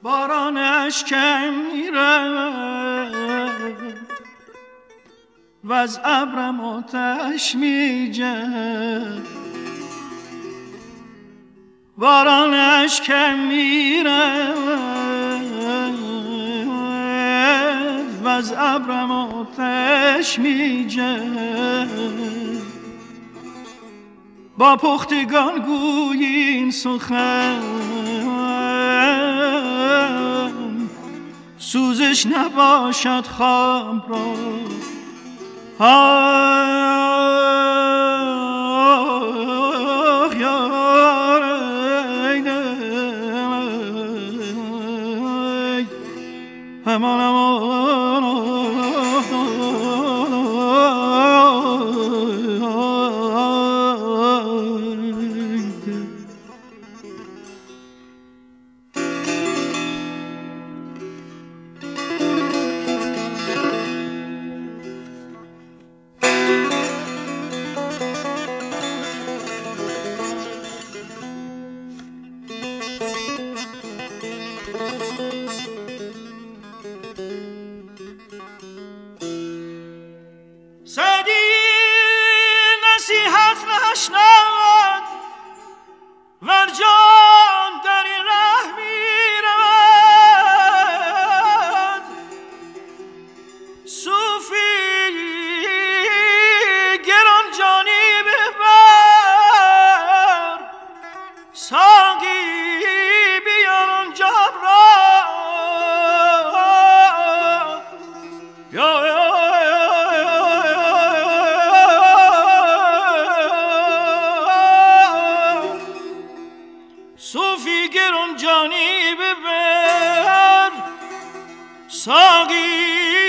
بارانش کم میره و از ابرم آتش میجه، بارانش کم میره و از ابرم آتش میجه. با پختگان گویین سخن، سوزش نباشد خام را. آه یار همان صوفی گران جانی ببر، ساقی